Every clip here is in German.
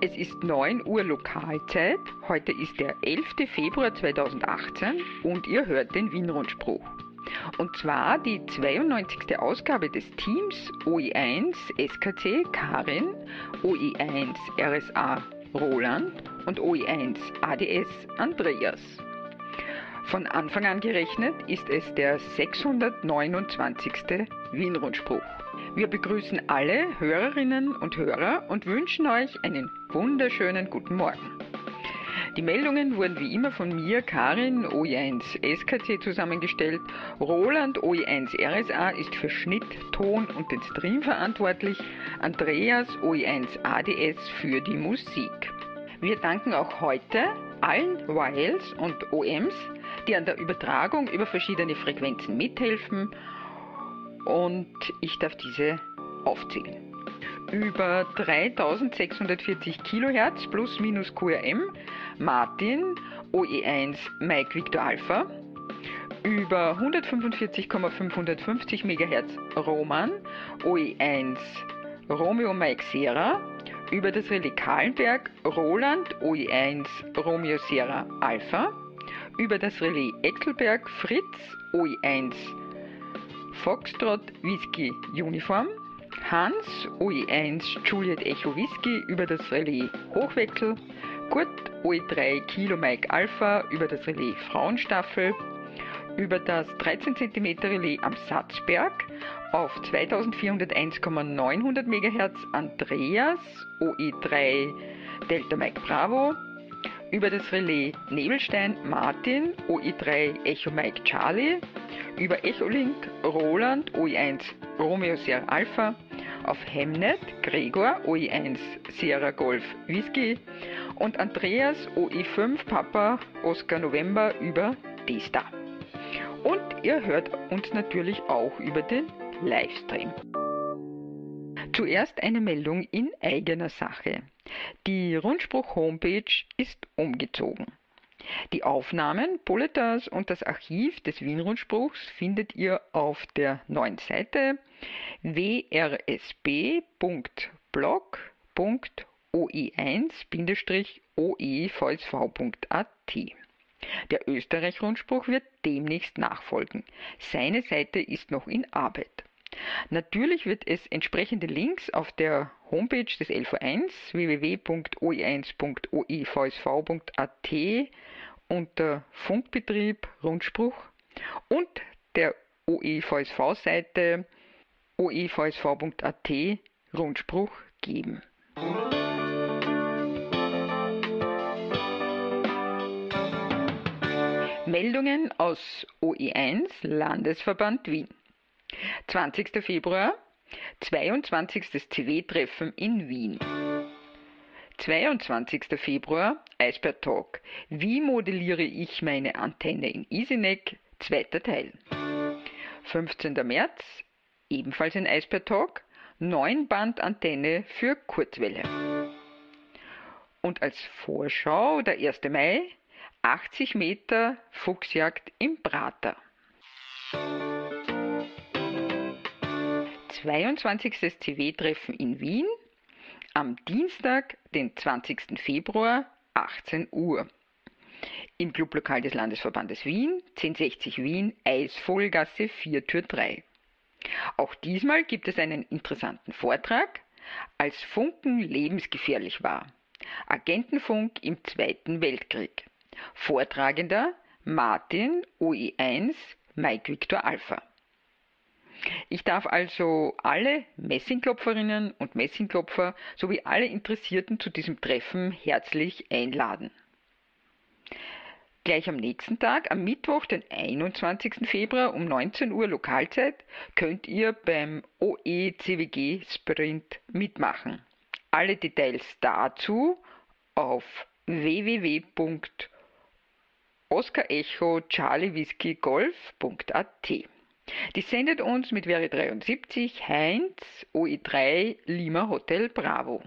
Es ist 9 Uhr Lokalzeit, heute ist der 11. Februar 2018 und ihr hört den Wien-Rundspruch. Und zwar die 92. Ausgabe des Teams OE1 SKC Karin, OE1 RSA Roland und OE1 ADS Andreas. Von Anfang an gerechnet ist es der 629. Wien-Rundspruch. Wir begrüßen alle Hörerinnen und Hörer und wünschen euch einen wunderschönen guten Morgen. Die Meldungen wurden wie immer von mir, Karin, OE1 SKC, zusammengestellt. Roland, OE1 RSA, ist für Schnitt, Ton und den Stream verantwortlich. Andreas, OE1 ADS, für die Musik. Wir danken auch heute allen YLs und OMs, die an der Übertragung über verschiedene Frequenzen mithelfen, und ich darf diese aufzählen. Über 3640 Kilohertz plus minus QRM Martin, OE1 Mike Victor Alpha. Über 145,550 MHz Roman, OE1 Romeo Mike Sierra. Über das Relais Kahlenberg Roland, OE1 Romeo Sierra Alpha. Über das Relais Exelberg Fritz, OE1 Foxtrot Whisky Uniform. Hans, OE1 Juliet Echo Whisky, über das Relais Hochwechsel. Kurt, OE3 Kilo Mike Alpha, über das Relais Frauenstaffel. Über das 13 cm Relais am Satzberg auf 2401,900 MHz Andreas, OE3 Delta Mike Bravo. Über das Relais Nebelstein Martin, OE3 Echo Mike Charlie. Über Echolink Roland, OE1 Romeo Sierra Alpha. Auf Hemnet Gregor, OE1 Sierra Golf Whisky. Und Andreas, OE5 Papa Oscar November, über D-Star. Und ihr hört uns natürlich auch über den Livestream. Zuerst eine Meldung in eigener Sache. Die Rundspruch-Homepage ist umgezogen. Die Aufnahmen, Bulletins und das Archiv des Wien-Rundspruchs findet ihr auf der neuen Seite wrsb.blog.oe1-oevsv.at. Der Österreich-Rundspruch wird demnächst nachfolgen. Seine Seite ist noch in Arbeit. Natürlich wird es entsprechende Links auf der Homepage des LV1 www.oe1.oevsv.at unter Funkbetrieb Rundspruch und der OEVSV-Seite oevsv.at Rundspruch geben. Meldungen aus OE1 Landesverband Wien. 20. Februar, 22. CW-Treffen in Wien. 22. Februar, Eisbär Talk. Wie modelliere ich meine Antenne in Isinek? Zweiter Teil. 15. März, ebenfalls ein Eisbär Talk. 9-Band-Antenne für Kurzwelle. Und als Vorschau der 1. Mai, 80 Meter Fuchsjagd im Prater. 22. CW-Treffen in Wien am Dienstag, den 20. Februar, 18 Uhr. Im Clublokal des Landesverbandes Wien, 1060 Wien, Eisvogelgasse 4, Tür 3. Auch diesmal gibt es einen interessanten Vortrag, als Funken lebensgefährlich war. Agentenfunk im Zweiten Weltkrieg. Vortragender Martin, OE1, Mike Victor Alpha. Ich darf also alle Messingklopferinnen und Messingklopfer sowie alle Interessierten zu diesem Treffen herzlich einladen. Gleich am nächsten Tag, am Mittwoch, den 21. Februar um 19 Uhr Lokalzeit, könnt ihr beim OE-CWG Sprint mitmachen. Alle Details dazu auf www.oscarecho-charlie-whisky-golf.at. Die sendet uns mit Veri 73 Heinz, OE3 Lima Hotel Bravo.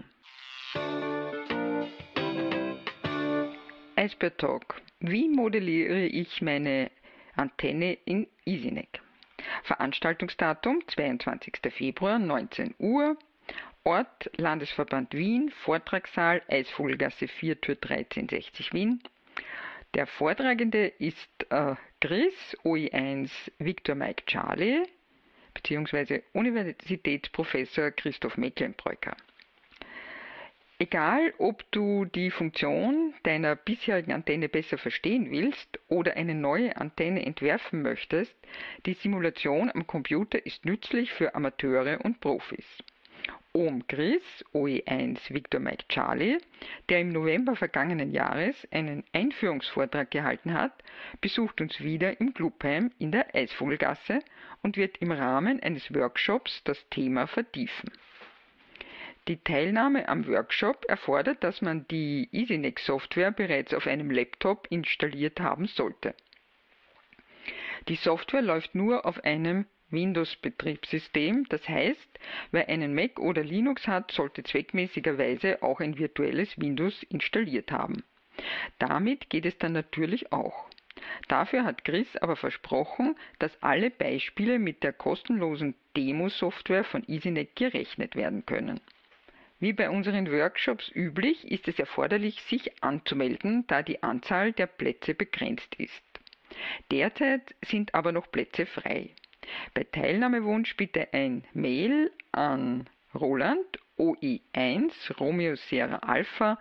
Eisbär Talk. Wie modelliere ich meine Antenne in Isinek? Veranstaltungsdatum 22. Februar 19 Uhr Ort Landesverband Wien, Vortragssaal Eisvogelgasse 4, Tür 1360 Wien. Der Vortragende ist Chris, OI1 Victor Mike Charlie, beziehungsweise Universitätsprofessor Christoph Mecklenbreuker. Egal, ob du die Funktion deiner bisherigen Antenne besser verstehen willst oder eine neue Antenne entwerfen möchtest, die Simulation am Computer ist nützlich für Amateure und Profis. Ohm Chris, OE1 Victor Mike Charlie, der im November vergangenen Jahres einen Einführungsvortrag gehalten hat, besucht uns wieder im Clubheim in der Eisvogelgasse und wird im Rahmen eines Workshops das Thema vertiefen. Die Teilnahme am Workshop erfordert, dass man die EasyNext-Software bereits auf einem Laptop installiert haben sollte. Die Software läuft nur auf einem Windows-Betriebssystem, das heißt, wer einen Mac oder Linux hat, sollte zweckmäßigerweise auch ein virtuelles Windows installiert haben. Damit geht es dann natürlich auch. Dafür hat Chris aber versprochen, dass alle Beispiele mit der kostenlosen Demo-Software von EasyNet gerechnet werden können. Wie bei unseren Workshops üblich ist es erforderlich, sich anzumelden, da die Anzahl der Plätze begrenzt ist. Derzeit sind aber noch Plätze frei. Bei Teilnahmewunsch bitte ein Mail an Roland OE1 Romeo Sierra Alpha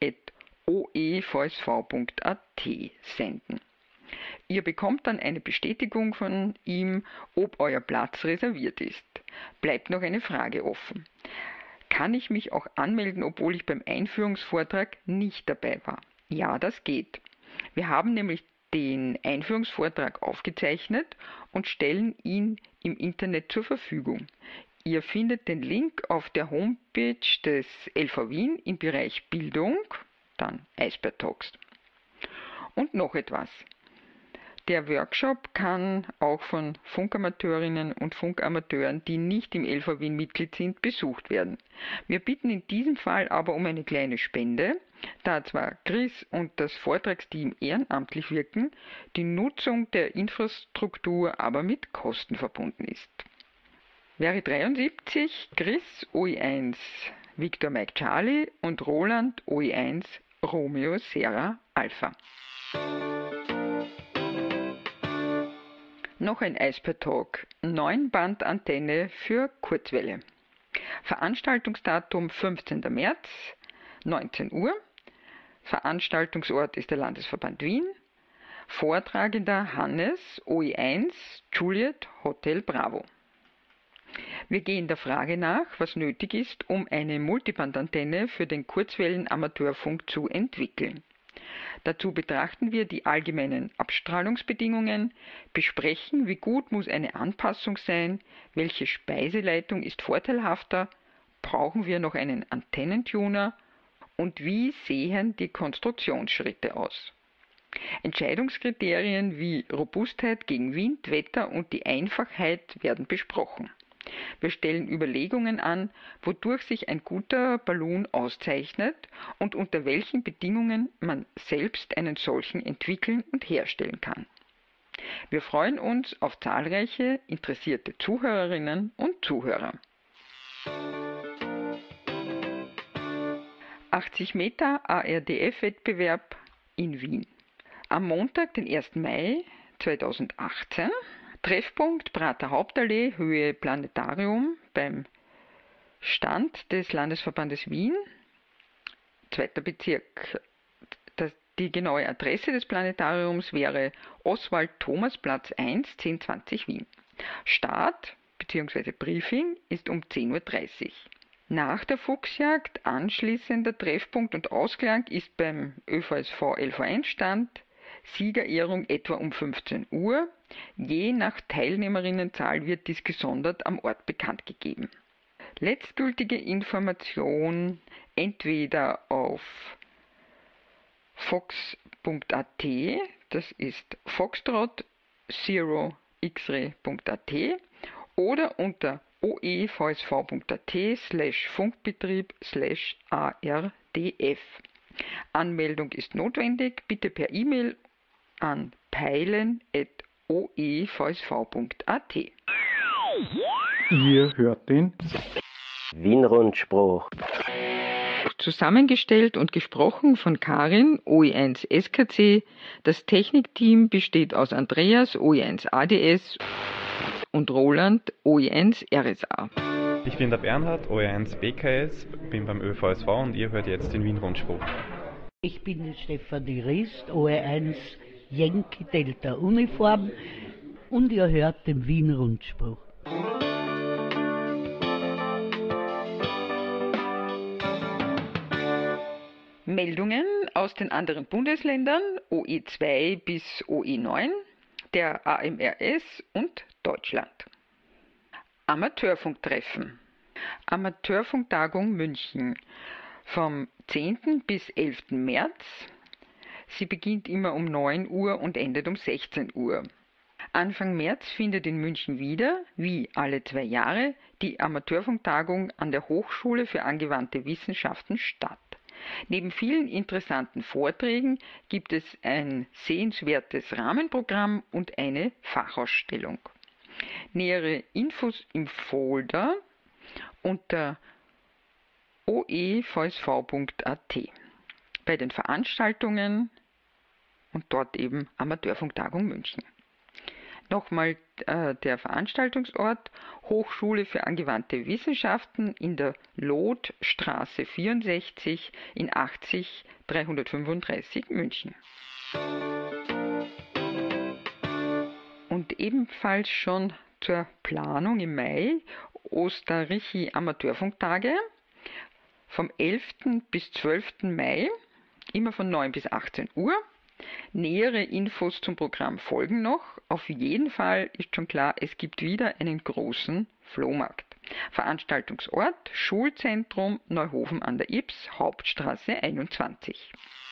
@oevsv.at senden. Ihr bekommt dann eine Bestätigung von ihm, ob euer Platz reserviert ist. Bleibt noch eine Frage offen. Kann ich mich auch anmelden, obwohl ich beim Einführungsvortrag nicht dabei war? Ja, das geht. Wir haben nämlich den Einführungsvortrag aufgezeichnet und stellen ihn im Internet zur Verfügung. Ihr findet den Link auf der Homepage des LV Wien im Bereich Bildung, dann Eisbär Talks. Und noch etwas. Der Workshop kann auch von Funkamateurinnen und Funkamateuren, die nicht im LV Wien Mitglied sind, besucht werden. Wir bitten in diesem Fall aber um eine kleine Spende, da zwar Chris und das Vortragsteam ehrenamtlich wirken, die Nutzung der Infrastruktur aber mit Kosten verbunden ist. Wäre 73 Chris OE1 Victor Mike Charlie und Roland OE1 Romeo Sierra Alpha. Noch ein Eisbär Talk, 9-Band-Antenne für Kurzwelle. Veranstaltungsdatum 15. März, 19 Uhr. Veranstaltungsort ist der Landesverband Wien. Vortragender Hannes, OE1, Juliet, Hotel Bravo. Wir gehen der Frage nach, was nötig ist, um eine Multibandantenne für den Kurzwellen-Amateurfunk zu entwickeln. Dazu betrachten wir die allgemeinen Abstrahlungsbedingungen, besprechen, wie gut muss eine Anpassung sein, welche Speiseleitung ist vorteilhafter, brauchen wir noch einen Antennentuner und wie sehen die Konstruktionsschritte aus. Entscheidungskriterien wie Robustheit gegen Wind, Wetter und die Einfachheit werden besprochen. Wir stellen Überlegungen an, wodurch sich ein guter Ballon auszeichnet und unter welchen Bedingungen man selbst einen solchen entwickeln und herstellen kann. Wir freuen uns auf zahlreiche interessierte Zuhörerinnen und Zuhörer. 80 Meter ARDF-Wettbewerb in Wien. Am Montag, den 1. Mai 2018, Treffpunkt Prater Hauptallee, Höhe Planetarium beim Stand des Landesverbandes Wien, 2. Bezirk. Die genaue Adresse des Planetariums wäre Oswald-Thomas-Platz 1, 1020 Wien. Start bzw. Briefing ist um 10:30 Uhr. Nach der Fuchsjagd anschließender Treffpunkt und Ausklang ist beim ÖVSV LV1 Stand Siegerehrung etwa um 15 Uhr. Je nach Teilnehmerinnenzahl wird dies gesondert am Ort bekannt gegeben. Letztgültige Information entweder auf fox.at, das ist foxtrot 0xray.at oder unter oevsv.at/Funkbetrieb/ARDF. Anmeldung ist notwendig, bitte per E-Mail an peilen@oevsv.at. Ihr hört den Wienrundspruch. Zusammengestellt und gesprochen von Karin, OE1 SKC. Das Technikteam besteht aus Andreas, OE1 ADS und Roland, OE1 RSA. Ich bin der Bernhard, OE1 BKS, bin beim ÖVSV und ihr hört jetzt den Wien-Rundspruch. Ich bin die Stefanie Rist, OE1 Yankee Delta Uniform und ihr hört den Wien-Rundspruch. Meldungen aus den anderen Bundesländern, OE2 bis OE9, der AMRS und Deutschland. Amateurfunktreffen. Amateurfunktagung München vom 10. bis 11. März. Sie beginnt immer um 9 Uhr und endet um 16 Uhr. Anfang März findet in München wieder, wie alle 2 Jahre, die Amateurfunktagung an der Hochschule für angewandte Wissenschaften statt. Neben vielen interessanten Vorträgen gibt es ein sehenswertes Rahmenprogramm und eine Fachausstellung. Nähere Infos im Folder unter oevsv.at. Bei den Veranstaltungen und dort eben Amateurfunktagung München. Nochmal der Veranstaltungsort, Hochschule für angewandte Wissenschaften in der Lothstraße 64 in 80 335 München. Und ebenfalls schon zur Planung im Mai Osterrichi Amateurfunktage vom 11. bis 12. Mai, immer von 9 bis 18 Uhr. Nähere Infos zum Programm folgen noch. Auf jeden Fall ist schon klar, es gibt wieder einen großen Flohmarkt. Veranstaltungsort Schulzentrum Neuhofen an der Ybbs, Hauptstraße 21.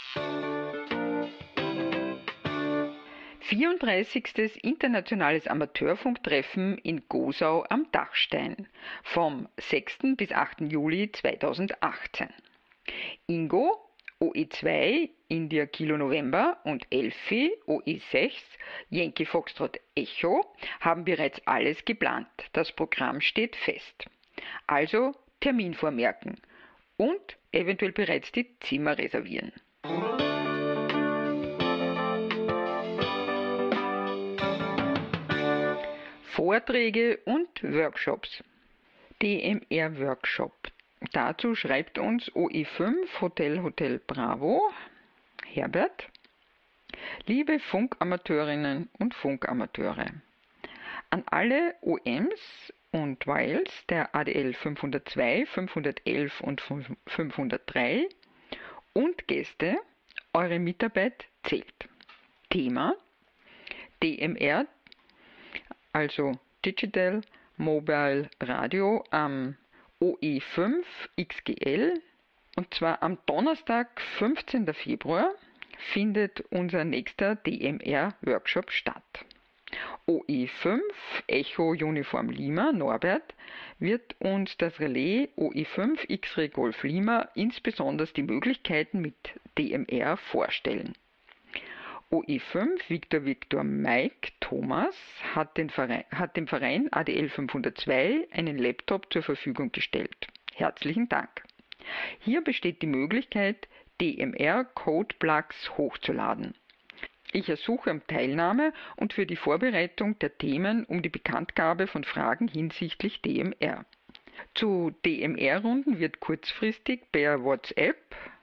34. Internationales Amateurfunktreffen in Gosau am Dachstein vom 6. bis 8. Juli 2018. Ingo OE2 India Kilo November und Elfi OE6 Yankee Foxtrot Echo haben bereits alles geplant. Das Programm steht fest. Also Termin vormerken und eventuell bereits die Zimmer reservieren. Vorträge und Workshops. DMR-Workshop. Dazu schreibt uns OE5 Hotel Bravo, Herbert. Liebe Funkamateurinnen und Funkamateure, an alle OMs und Wiles der ADL 502, 511 und 503 und Gäste, eure Mitarbeit zählt. Thema DMR, also Digital Mobile Radio am OE5 XGL, und zwar am Donnerstag, 15. Februar, findet unser nächster DMR-Workshop statt. OE5 Echo Uniform Lima Norbert wird uns das Relais OE5 X-Ray Golf Lima, insbesondere die Möglichkeiten mit DMR, vorstellen. OE5 Victor Mike Thomas hat dem Verein ADL 502 einen Laptop zur Verfügung gestellt. Herzlichen Dank. Hier besteht die Möglichkeit, DMR-Code-Plugs hochzuladen. Ich ersuche um Teilnahme und für die Vorbereitung der Themen um die Bekanntgabe von Fragen hinsichtlich DMR. Zu DMR-Runden wird kurzfristig per WhatsApp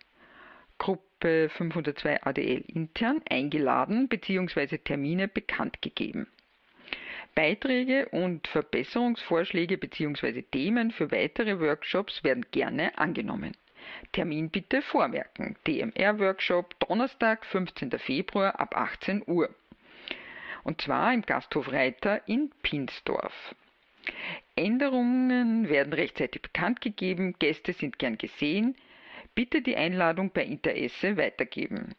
Gruppe 502 ADL intern eingeladen bzw. Termine bekannt gegeben. Beiträge und Verbesserungsvorschläge bzw. Themen für weitere Workshops werden gerne angenommen. Termin bitte vormerken. DMR-Workshop Donnerstag, 15. Februar ab 18 Uhr. Und zwar im Gasthof Reiter in Pinsdorf. Änderungen werden rechtzeitig bekannt gegeben, Gäste sind gern gesehen. Bitte die Einladung bei Interesse weitergeben.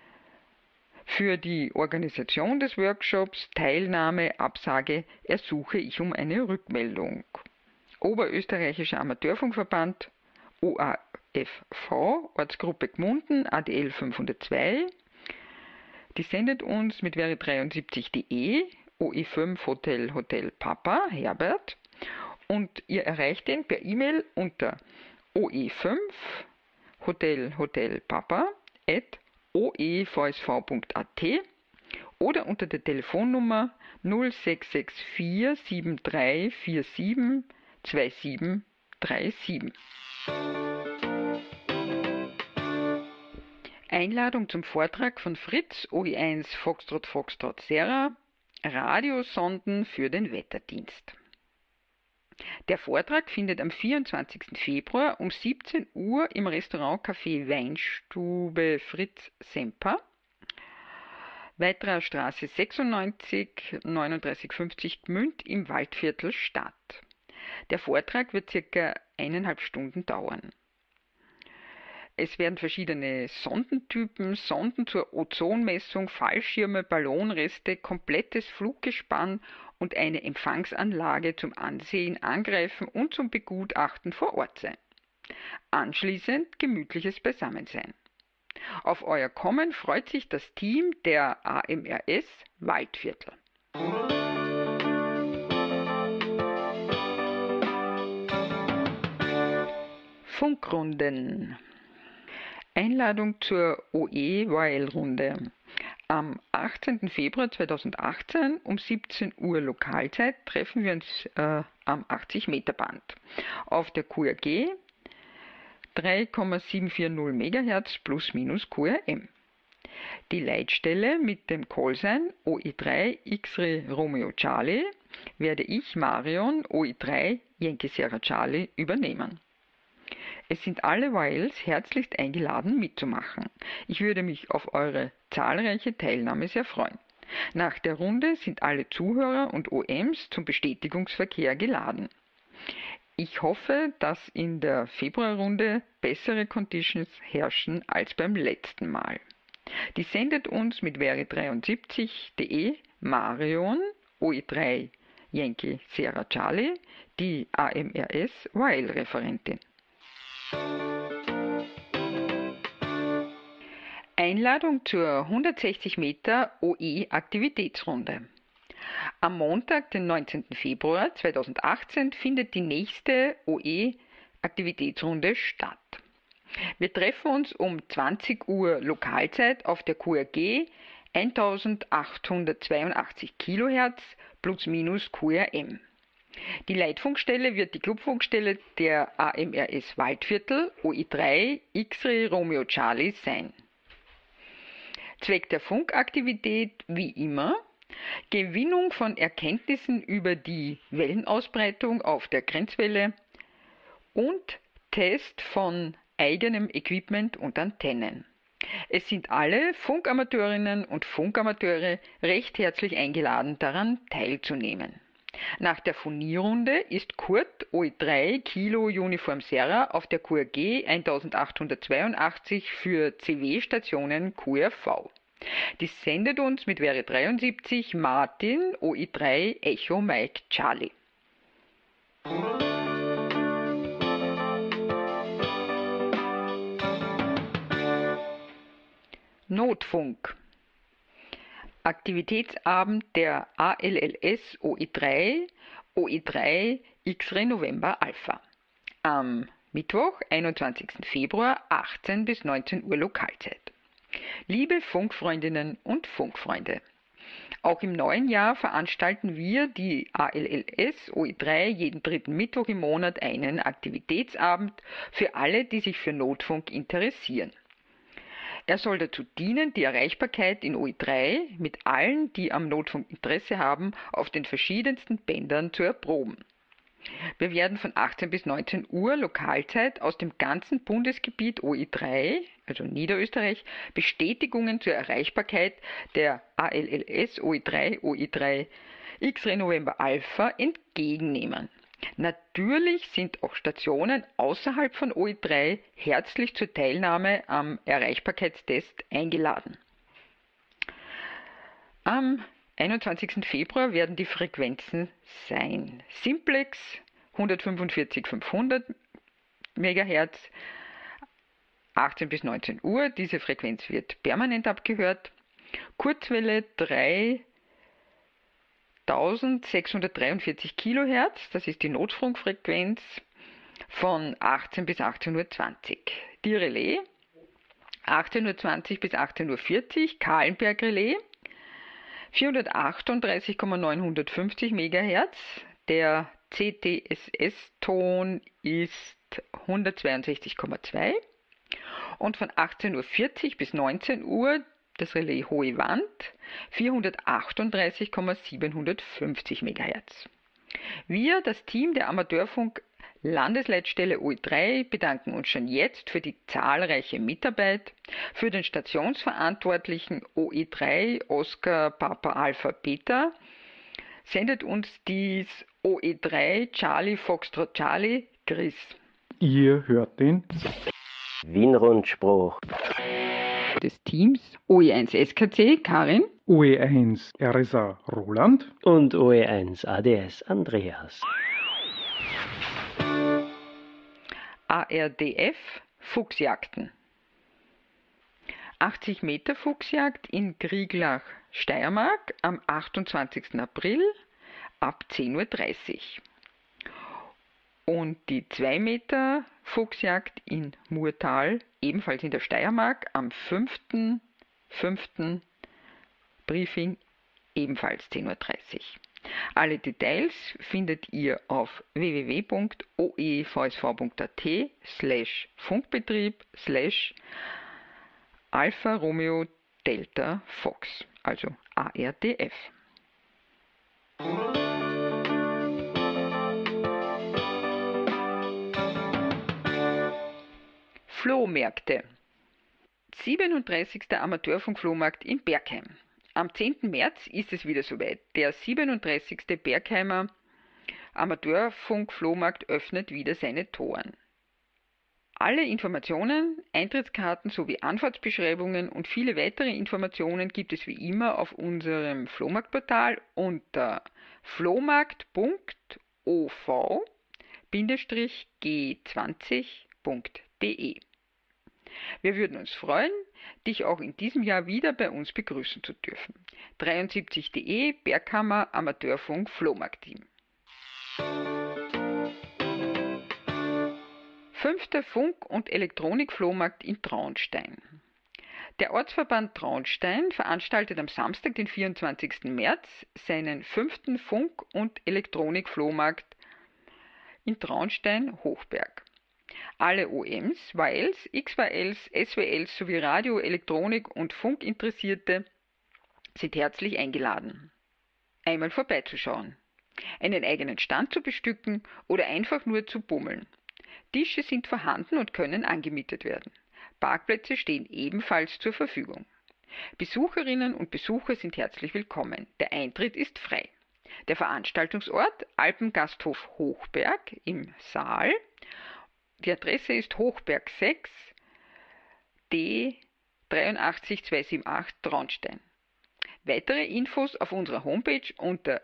Für die Organisation des Workshops, Teilnahme, Absage ersuche ich um eine Rückmeldung. Oberösterreichischer Amateurfunkverband, OAFV, Ortsgruppe Gmunden, ADL 502. Die sendet uns mit wäre73.de, OE5 Hotel Papa, Herbert. und ihr erreicht ihn per E-Mail unter oe5 Hotel Papa @oevsv.at oder unter der Telefonnummer 0664 7347 2737. Einladung zum Vortrag von Fritz OE1 Foxtrot Sierra, Radiosonden für den Wetterdienst. Der Vortrag findet am 24. Februar um 17 Uhr im Restaurant Café Weinstube Fritz Semper, Weiterer Straße 96 3950 Gmünd im Waldviertel statt. Der Vortrag wird ca. 1,5 Stunden dauern. Es werden verschiedene Sondentypen, Sonden zur Ozonmessung, Fallschirme, Ballonreste, komplettes Fluggespann und eine Empfangsanlage zum Ansehen, Angreifen und zum Begutachten vor Ort sein. Anschließend gemütliches Beisammensein. Auf euer Kommen freut sich das Team der AMRS Waldviertel. Funkrunden. Einladung zur OE-Weil-Runde. Am 18. Februar 2018 um 17 Uhr Lokalzeit treffen wir uns am 80-Meter-Band auf der QRG 3,740 MHz plus minus QRM. Die Leitstelle mit dem Callsign OE3 X-Ray Romeo Charlie werde ich, Marion, OE3 Yankee Sierra Charlie, übernehmen. Es sind alle Wiles herzlichst eingeladen mitzumachen. Ich würde mich auf eure zahlreiche Teilnahme sehr freuen. Nach der Runde sind alle Zuhörer und OMs zum Bestätigungsverkehr geladen. Ich hoffe, dass in der Februarrunde bessere Conditions herrschen als beim letzten Mal. Die sendet uns mit veri73.de Marion, OE3 Yankee Sierra Charlie, die AMRS Weil-Referentin. Einladung zur 160 Meter OE-Aktivitätsrunde. Am Montag, den 19. Februar 2018, findet die nächste OE-Aktivitätsrunde statt. Wir treffen uns um 20 Uhr Lokalzeit auf der QRG 1882 kHz plus minus QRM. Die Leitfunkstelle wird die Clubfunkstelle der AMRS Waldviertel OE3 X-Ray Romeo Charlie sein. Zweck der Funkaktivität wie immer Gewinnung von Erkenntnissen über die Wellenausbreitung auf der Grenzwelle und Test von eigenem Equipment und Antennen. Es sind alle Funkamateurinnen und Funkamateure recht herzlich eingeladen, daran teilzunehmen. Nach der Furnierrunde ist Kurt OE3 Kilo Uniform Sierra auf der QRG 1882 für CW-Stationen QRV. Dies sendet uns mit veri73 Martin OE3 Echo Mike Charlie. Notfunk. Aktivitätsabend der ALLS OE3 X-Ray November Alpha. Am Mittwoch, 21. Februar, 18 bis 19 Uhr Lokalzeit. Liebe Funkfreundinnen und Funkfreunde, auch im neuen Jahr veranstalten wir, die ALLS OE3, jeden dritten Mittwoch im Monat einen Aktivitätsabend für alle, die sich für Notfunk interessieren. Er soll dazu dienen, die Erreichbarkeit in OE3 mit allen, die am Notfunk Interesse haben, auf den verschiedensten Bändern zu erproben. Wir werden von 18 bis 19 Uhr Lokalzeit aus dem ganzen Bundesgebiet OE3, also Niederösterreich, Bestätigungen zur Erreichbarkeit der ALLS OE3 X-Ray November Alpha entgegennehmen. Natürlich sind auch Stationen außerhalb von OE3 herzlich zur Teilnahme am Erreichbarkeitstest eingeladen. Am 21. Februar werden die Frequenzen sein: Simplex 145,500 MHz, 18 bis 19 Uhr, diese Frequenz wird permanent abgehört. Kurzwelle 3 1643 Kilohertz, das ist die Notfunkfrequenz, von 18 bis 18:20 Uhr. Die Relais 18:20 Uhr bis 18:40 Uhr, Kahlenberg Relais 438,950 MHz. Der CTSS-Ton ist 162,2 und von 18:40 Uhr bis 19 Uhr das Relais Hohe Wand 438,750 MHz. Wir, das Team der Amateurfunk Landesleitstelle OE3, bedanken uns schon jetzt für die zahlreiche Mitarbeit, für den Stationsverantwortlichen OE3 Oscar Papa Alpha Peter. Sendet uns dies OE3 Charlie Foxtrot Charlie Chris. Ihr hört den Wienrundspruch Des Teams OE1 SKC Karin, OE1 RSA Roland und OE1 ADS Andreas. ARDF Fuchsjagden. 80 Meter Fuchsjagd in Grieglach, Steiermark am 28. April ab 10:30 Uhr. Und die 2 Meter Fuchsjagd in Murtal, ebenfalls in der Steiermark, am 5.5. Briefing, ebenfalls 10:30 Uhr. Alle Details findet ihr auf www.oevsv.at/Funkbetrieb/Alfa Romeo Delta Fox, also ARDF. Flohmärkte. 37. Amateurfunk-Flohmarkt in Bergheim. Am 10. März ist es wieder soweit. Der 37. Bergheimer Amateurfunk-Flohmarkt öffnet wieder seine Toren. Alle Informationen, Eintrittskarten sowie Anfahrtsbeschreibungen und viele weitere Informationen gibt es wie immer auf unserem Flohmarktportal unter flohmarkt.ov-g20.de. Wir würden uns freuen, dich auch in diesem Jahr wieder bei uns begrüßen zu dürfen. 73.de Berghammer Amateurfunk Flohmarkt-Team. 5. Funk- und Elektronik-Flohmarkt in Traunstein. Der Ortsverband Traunstein veranstaltet am Samstag, den 24. März, seinen 5. Funk- und Elektronik-Flohmarkt in Traunstein-Hochberg. Alle OMs, YLs, XYLs, SWLs sowie Radio-, Elektronik- und Funkinteressierte sind herzlich eingeladen, einmal vorbeizuschauen, einen eigenen Stand zu bestücken oder einfach nur zu bummeln. Tische sind vorhanden und können angemietet werden. Parkplätze stehen ebenfalls zur Verfügung. Besucherinnen und Besucher sind herzlich willkommen. Der Eintritt ist frei. Der Veranstaltungsort Alpengasthof Hochberg im Saal. Die Adresse ist Hochberg 6 D 83278 Traunstein. Weitere Infos auf unserer Homepage unter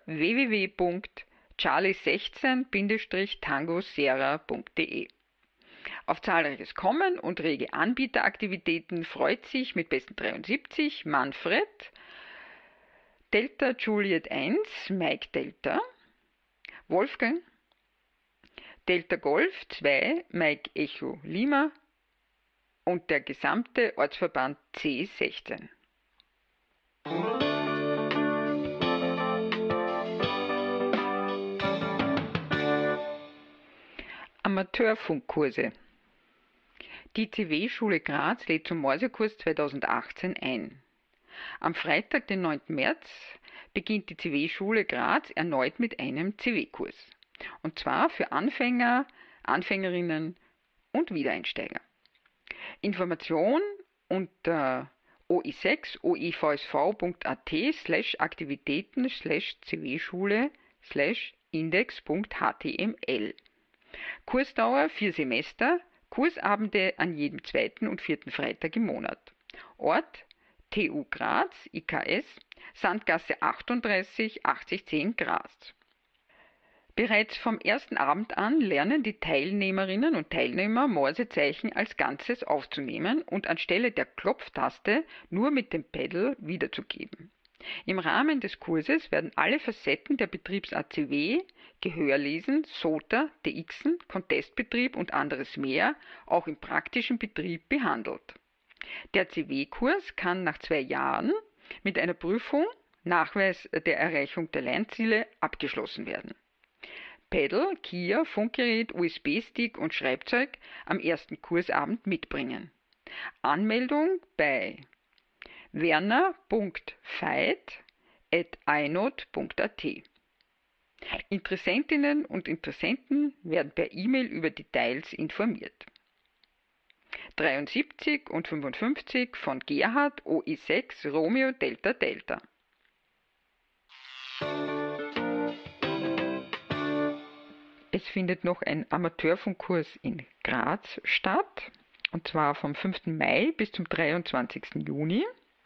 www.charlie16-tangosera.de. Auf zahlreiches Kommen und rege Anbieteraktivitäten freut sich mit besten 73 Manfred, Delta Juliet 1, Mike Delta, Wolfgang, Delta Golf 2, Mike Echo Lima und der gesamte Ortsverband C16. Amateurfunkkurse. Die CW-Schule Graz lädt zum Morsekurs 2018 ein. Am Freitag, den 9. März, beginnt die CW-Schule Graz erneut mit einem CW-Kurs. Und zwar für Anfänger, Anfängerinnen und Wiedereinsteiger. Information unter OE6 oevsv.at/aktivitäten/cw-schule/index.html. Kursdauer 4 Semester, Kursabende an jedem 2. und 4. Freitag im Monat. Ort TU Graz, IKS, Sandgasse 38, 8010 Graz. Bereits vom ersten Abend an lernen die Teilnehmerinnen und Teilnehmer Morsezeichen als Ganzes aufzunehmen und anstelle der Klopftaste nur mit dem Pedal wiederzugeben. Im Rahmen des Kurses werden alle Facetten der Betriebs-ACW, Gehörlesen, SOTA, DXen, Contestbetrieb und anderes mehr auch im praktischen Betrieb behandelt. Der ACW-Kurs kann nach 2 Jahren mit einer Prüfung, Nachweis der Erreichung der Lernziele, abgeschlossen werden. Pedal, Kia, Funkgerät, USB-Stick und Schreibzeug am ersten Kursabend mitbringen. Anmeldung bei werner.veit@inode.at. Interessentinnen und Interessenten werden per E-Mail über Details informiert. 73 und 55 von Gerhard OI6 Romeo Delta Delta. Es findet noch ein Amateurfunkkurs in Graz statt, und zwar vom 5. Mai bis zum 23. Juni.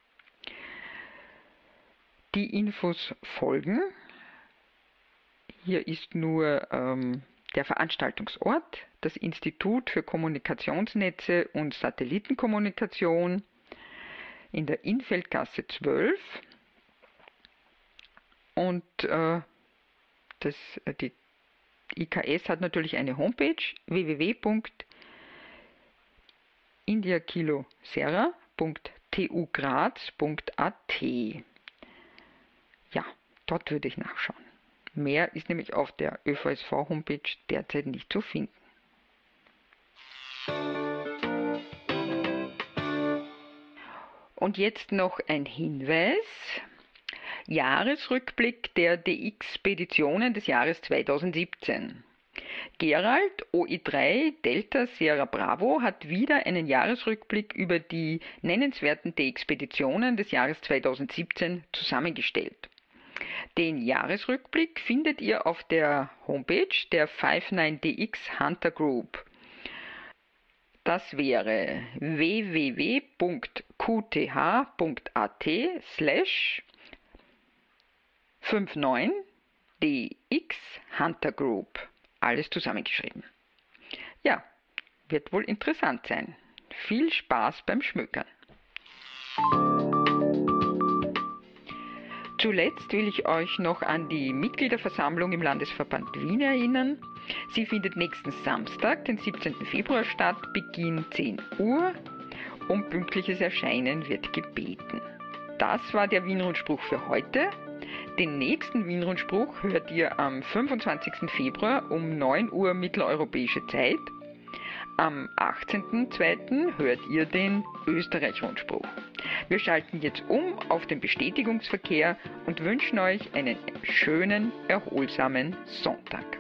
Die Infos folgen. Hier ist nur der Veranstaltungsort, das Institut für Kommunikationsnetze und Satellitenkommunikation in der Innfeldgasse 12. Und die IKS hat natürlich eine Homepage, www.indiakilosierra.tugraz.at. Ja, dort würde ich nachschauen. Mehr ist nämlich auf der ÖVSV-Homepage derzeit nicht zu finden. Und jetzt noch ein Hinweis. Jahresrückblick der DX-Speditionen des Jahres 2017. Gerald OI3 Delta Sierra Bravo hat wieder einen Jahresrückblick über die nennenswerten DX-Speditionen des Jahres 2017 zusammengestellt. Den Jahresrückblick findet ihr auf der Homepage der 59DX Hunter Group. Das wäre www.qth.at/59DX Hunter Group. Alles zusammengeschrieben. Ja, wird wohl interessant sein. Viel Spaß beim Schmökern. Zuletzt will ich euch noch an die Mitgliederversammlung im Landesverband Wien erinnern. Sie findet nächsten Samstag, den 17. Februar statt, Beginn 10 Uhr. Um pünktliches Erscheinen wird gebeten. Das war der Wien-Rundspruch für heute. Den nächsten Wien-Rundspruch hört ihr am 25. Februar um 9 Uhr mitteleuropäische Zeit. Am 18.02. hört ihr den Österreich-Rundspruch. Wir schalten jetzt um auf den Bestätigungsverkehr und wünschen euch einen schönen, erholsamen Sonntag.